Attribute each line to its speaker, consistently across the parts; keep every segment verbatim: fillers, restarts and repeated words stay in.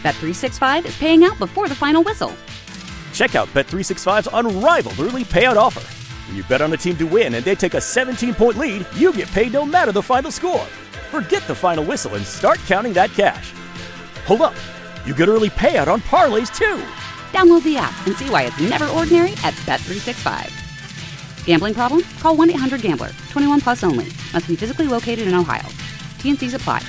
Speaker 1: Bet three sixty-five is paying out before the final whistle.
Speaker 2: Check out Bet three sixty-five's unrivaled early payout offer. When you bet on a team to win and they take a seventeen-point lead, you get paid no matter the final score. Forget the final whistle and start counting that cash. Hold up. You get early payout on parlays, too.
Speaker 1: Download the app and see why it's never ordinary at Bet three sixty-five. Gambling problem? Call one eight hundred gambler. twenty-one plus only. Must be physically located in Ohio. T and C's apply.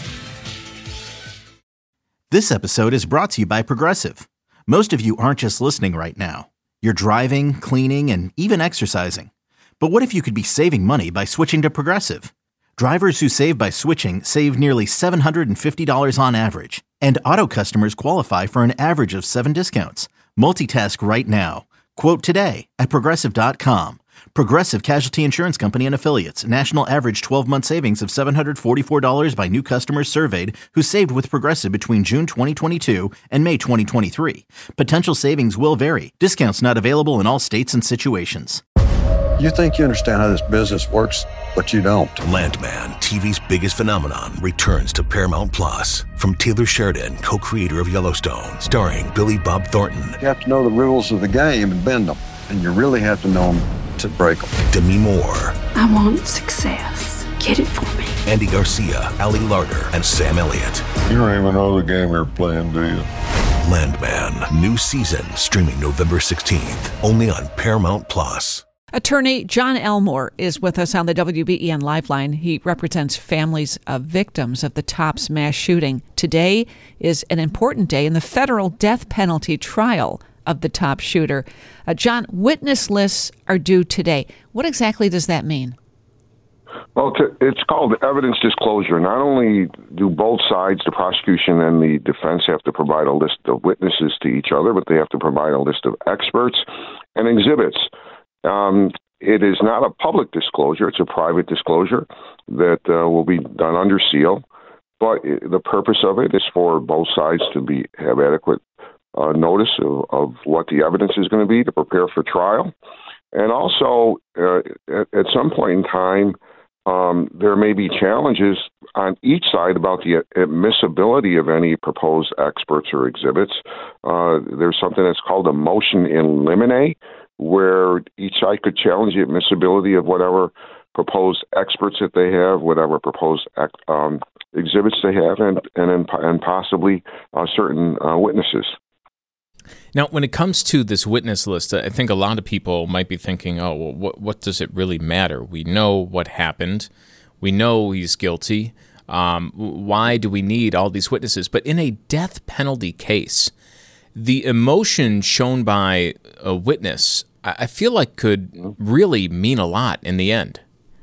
Speaker 3: This episode is brought to you by Progressive. Most of you aren't just listening right now. You're driving, cleaning, and even exercising. But what if you could be saving money by switching to Progressive? Drivers who save by switching save nearly seven hundred fifty dollars on average. And auto customers qualify for an average of seven discounts. Multitask right now. Quote today at Progressive dot com. Progressive Casualty Insurance Company and Affiliates. National average twelve-month savings of seven hundred forty-four dollars by new customers surveyed who saved with Progressive between June twenty twenty-two and May twenty twenty-three. Potential savings will vary. Discounts not available in all states and situations.
Speaker 4: You think you understand how this business works, but you don't.
Speaker 5: Landman, T V's biggest phenomenon, returns to Paramount Plus. From Taylor Sheridan, co-creator of Yellowstone, starring Billy Bob Thornton.
Speaker 4: You have to know the rules of the game and bend them, and you really have to know them to break them.
Speaker 5: Demi Moore.
Speaker 6: I want success. Get it for me.
Speaker 5: Andy Garcia, Ali Larter, and Sam Elliott.
Speaker 7: You don't even know the game you're playing, do you?
Speaker 5: Landman, new season, streaming November sixteenth, only on Paramount Plus.
Speaker 8: Attorney John Elmore is with us on the W B E N Lifeline. He represents families of victims of the Tops mass shooting. Today is an important day in the federal death penalty trial of the Tops shooter. Uh, John, witness lists are due today. What exactly does that mean?
Speaker 9: Well, it's called evidence disclosure. Not only do both sides, the prosecution and the defense, have to provide a list of witnesses to each other, but they have to provide a list of experts and exhibits. Um, it is not a public disclosure. It's a private disclosure that uh, will be done under seal. But it, the purpose of it is for both sides to be have adequate uh, notice of, of what the evidence is going to be to prepare for trial. And also, uh, at, at some point in time, um, there may be challenges on each side about the admissibility of any proposed experts or exhibits. Uh, there's something that's called a motion in limine, where each side could challenge the admissibility of whatever proposed experts that they have, whatever proposed um, exhibits they have, and and and possibly uh, certain uh, witnesses.
Speaker 10: Now, when it comes to this witness list, I think a lot of people might be thinking, oh, well, what, what does it really matter? We know what happened. We know he's guilty. Um, why do we need all these witnesses? But in a death penalty case, the emotion shown by a witness, I feel like could really mean a lot in the end.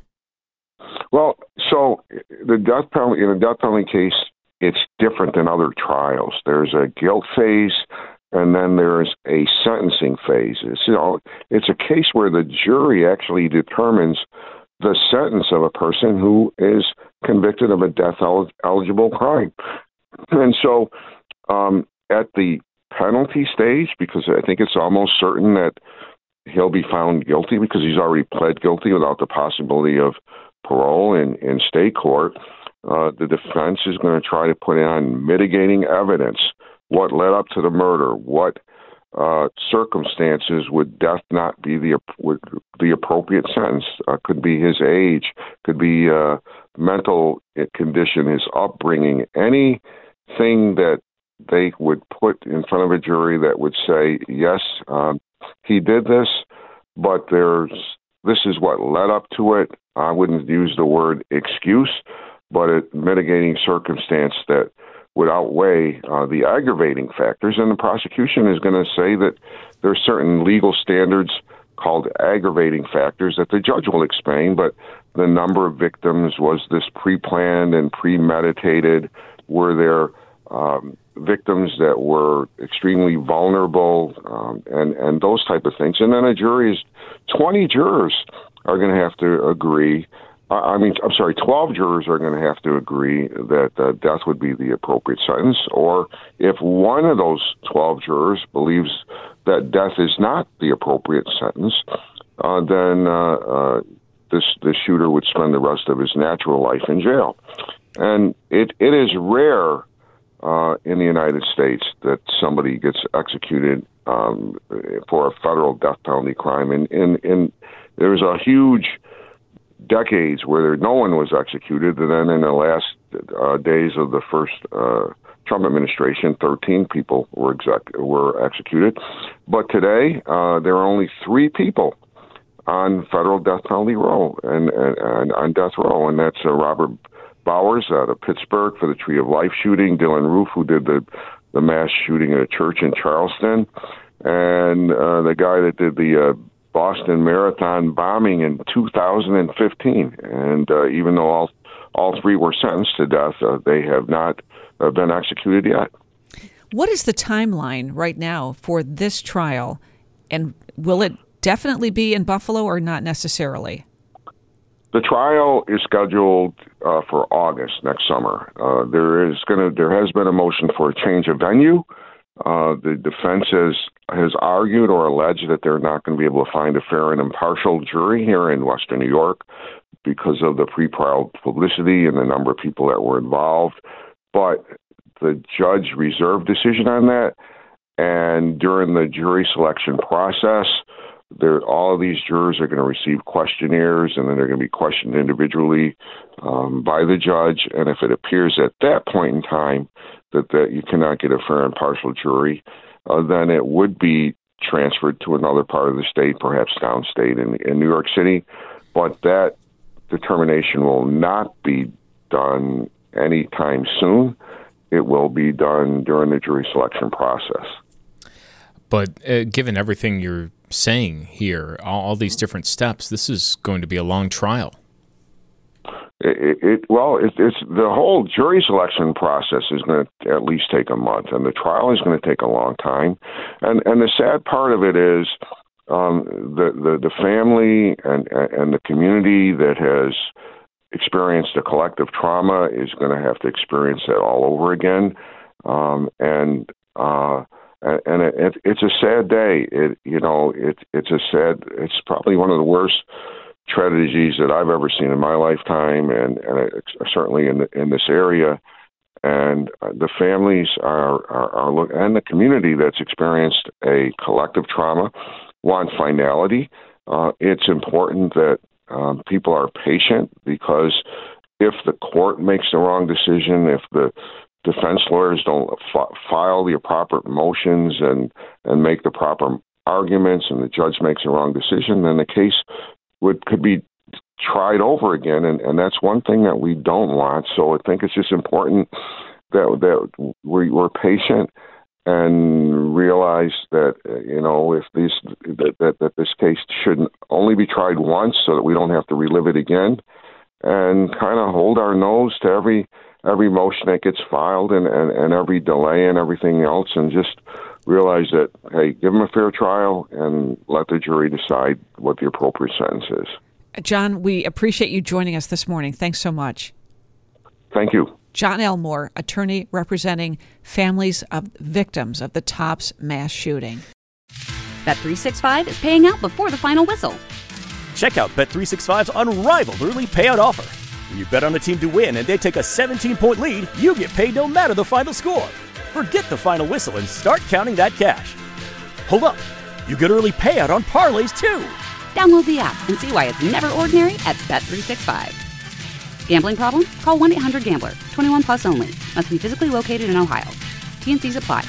Speaker 9: Well, so the death penalty, in a death penalty case, it's different than other trials. There's a guilt phase, and then there's a sentencing phase. It's, you know, it's a case where the jury actually determines the sentence of a person who is convicted of a death el- eligible crime. And so um, at the penalty stage, because I think it's almost certain that he'll be found guilty because he's already pled guilty without the possibility of parole in, in state court, uh, the defense is going to try to put on mitigating evidence. What led up to the murder? What uh, circumstances would death not be the would the appropriate sentence? Uh, could be his age, could be uh, mental condition, his upbringing, anything that they would put in front of a jury that would say, yes, um, he did this, but there's this is what led up to it. I wouldn't use the word excuse, but a mitigating circumstance that would outweigh uh, the aggravating factors. And the prosecution is going to say that there are certain legal standards called aggravating factors that the judge will explain, but the number of victims, was this pre-planned and premeditated? Were there um, victims that were extremely vulnerable, um, and, and those type of things? And then a jury is, twenty jurors are going to have to agree. I mean, I'm sorry, twelve jurors are going to have to agree that uh, death would be the appropriate sentence. Or if one of those twelve jurors believes that death is not the appropriate sentence, uh, then uh, uh, this the shooter would spend the rest of his natural life in jail. And it it is rare uh, in the United States that somebody gets executed um, for a federal death penalty crime. And, and, and there's a huge decades where there, no one was executed, and then in the last uh, days of the first uh, Trump administration, thirteen people were exec- were executed. But today, uh, there are only three people on federal death penalty row and, and, and on death row, and that's uh, Robert Bowers out of Pittsburgh for the Tree of Life shooting, Dylan Roof, who did the, the mass shooting at a church in Charleston, and uh, the guy that did the uh, Boston Marathon bombing in two thousand fifteen. And uh, even though all all three were sentenced to death, uh, they have not uh, been executed yet.
Speaker 8: What is the timeline right now for this trial, and will it definitely be in Buffalo or not necessarily?
Speaker 9: The trial is scheduled uh, for August next summer. Uh, there is going to there has been a motion for a change of venue. Uh, the defense has has argued or alleged that they're not going to be able to find a fair and impartial jury here in Western New York because of the pre-trial publicity and the number of people that were involved. But the judge reserved decision on that, and during the jury selection process, there, all of these jurors are going to receive questionnaires, and then they're going to be questioned individually um, by the judge. And if it appears at that point in time that, that you cannot get a fair and impartial jury, uh, then it would be transferred to another part of the state, perhaps downstate in, in New York City. But that determination will not be done anytime soon. It will be done during the jury selection process.
Speaker 10: But uh, given everything you're saying here, all, all these different steps, this is going to be a long trial.
Speaker 9: It, it well, it, it's the whole jury selection process is going to at least take a month, and the trial is going to take a long time. And and the sad part of it is um, the, the the family and and the community that has experienced a collective trauma is going to have to experience that all over again. Um, and uh, and it, it, it's a sad day. It you know it it's a sad. It's probably one of the worst tragedies that I've ever seen in my lifetime, and, and it's certainly in the, in this area. And the families are, are, are look, and the community that's experienced a collective trauma want finality. Uh, it's important that um, people are patient, because if the court makes the wrong decision, if the defense lawyers don't f- file the proper motions and, and make the proper arguments, and the judge makes the wrong decision, then the case would could be tried over again, and, and that's one thing that we don't want. So I think it's just important that that we, we're patient and realize that you know if these that, that that this case shouldn't only be tried once, so that we don't have to relive it again, and kind of hold our nose to every every motion that gets filed and, and, and every delay and everything else, and just realize that, hey, give them a fair trial and let the jury decide what the appropriate sentence is.
Speaker 8: John, we appreciate you joining us this morning. Thanks so much.
Speaker 9: Thank you.
Speaker 8: John Elmore, attorney representing families of victims of the Tops mass shooting.
Speaker 1: Bet three sixty-five is paying out before the final whistle.
Speaker 2: Check out Bet three sixty-five's unrivaled early payout offer. When you bet on a team to win and they take a seventeen-point lead, you get paid no matter the final score. Forget the final whistle and start counting that cash. Hold up. You get early payout on parlays, too.
Speaker 1: Download the app and see why it's never ordinary at Bet three sixty-five. Gambling problem? Call one eight hundred gambler. twenty-one plus only. Must be physically located in Ohio. T and C's apply.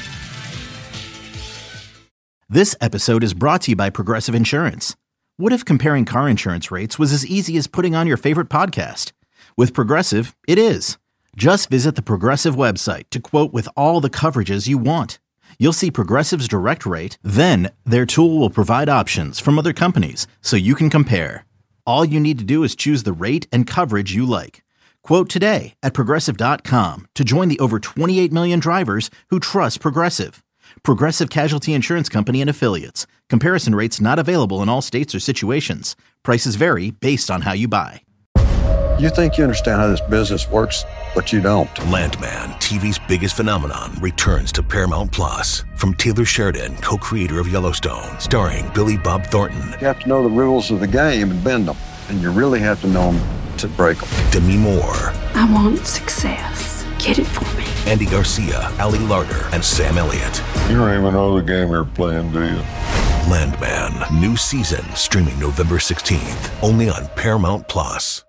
Speaker 3: This episode is brought to you by Progressive Insurance. What if comparing car insurance rates was as easy as putting on your favorite podcast? With Progressive, it is. Just visit the Progressive website to quote with all the coverages you want. You'll see Progressive's direct rate, then their tool will provide options from other companies so you can compare. All you need to do is choose the rate and coverage you like. Quote today at Progressive dot com to join the over twenty-eight million drivers who trust Progressive. Progressive Casualty Insurance Company and Affiliates. Comparison rates not available in all states or situations. Prices vary based on how you buy.
Speaker 4: You think you understand how this business works, but you don't.
Speaker 5: Landman, T V's biggest phenomenon, returns to Paramount Plus. From Taylor Sheridan, co-creator of Yellowstone, starring Billy Bob Thornton.
Speaker 4: You have to know the rules of the game and bend them. And you really have to know them to break them.
Speaker 5: Demi Moore.
Speaker 6: I want success. Get it for me.
Speaker 5: Andy Garcia, Ali Larder, and Sam Elliott.
Speaker 7: You don't even know the game you're playing, do you?
Speaker 5: Landman, new season streaming November sixteenth, only on Paramount Plus.